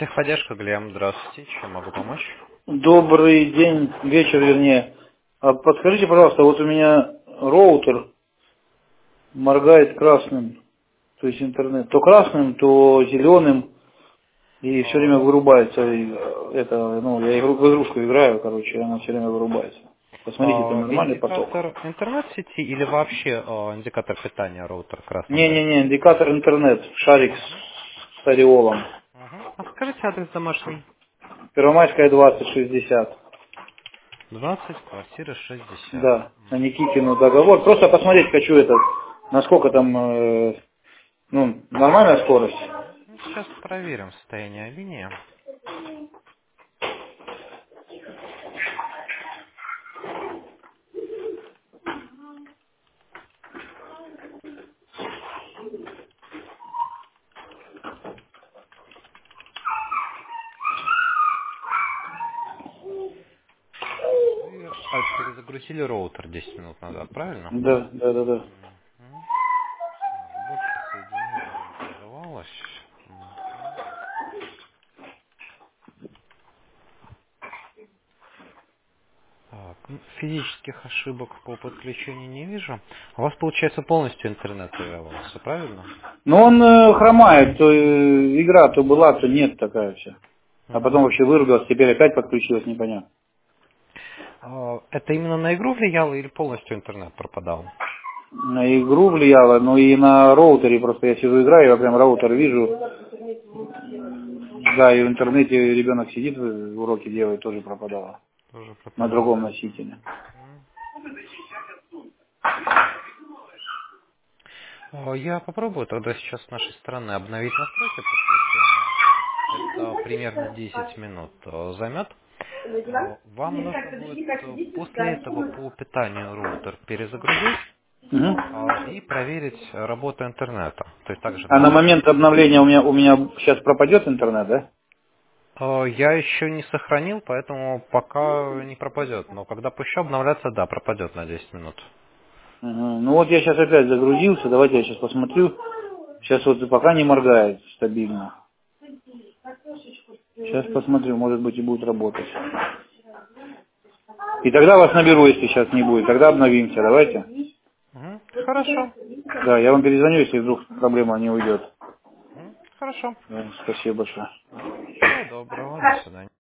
Техподдержка, Глеб, здравствуйте. Чем могу помочь? Добрый день, вечер вернее. Подскажите, пожалуйста, вот у меня роутер моргает красным, то есть интернет. То красным, то зеленым, и все время вырубается. И я в игрушку играю, короче, и она все время вырубается. Посмотрите, это нормальный поток. Индикатор интернет-сети или вообще индикатор питания роутер красным горит? Не-не-не, индикатор интернет, шарик Мгм. с ореолом. Мгм. А скажите адрес домашний. Первомайская 2060. 20, квартира 60. Да, на Никитину договор. Просто посмотреть хочу насколько там, нормальная скорость. Сейчас проверим состояние линии. Вы перезагрузили роутер 10 минут назад, правильно? Да, да, да, да. Мгм. Так, больше соединений не прерывалось. Мгм. Так, физических ошибок по подключению не вижу. У вас, получается, полностью интернет прервался, правильно? Но он хромает, то игра то была, то нет такая вся. А потом Мгм. вообще вырубилась, теперь опять подключилась, непонятно. Это именно на игру влияло или полностью интернет пропадал? На игру влияло, но и на роутере, просто я сижу играю, я прям роутер вижу. Да, и в интернете ребенок сидит, уроки делает, тоже пропадало. Тоже На пропадало. другом носителе. Мгм. Я попробую тогда сейчас с нашей стороны обновить настройки подключения. Это примерно 10 минут займет. Вам нужно будет после этого по питанию роутер перезагрузить Мгм. и проверить работу интернета. То есть также А на нажать. момент обновления у меня сейчас пропадет интернет, да? Я еще не сохранил, поэтому пока не пропадет. Но когда пущу обновляться, да, пропадет на 10 минут. Мгм. Ну вот я сейчас опять загрузился, давайте я сейчас посмотрю. Сейчас вот пока не моргает стабильно. Сейчас посмотрю, может быть и будет работать. И тогда вас наберу, если сейчас не будет. Тогда обновимся, давайте. Мгм. Хорошо. Да, я вам перезвоню, если вдруг проблема не уйдет. Хорошо. Да, спасибо большое. Всего доброго. До свидания.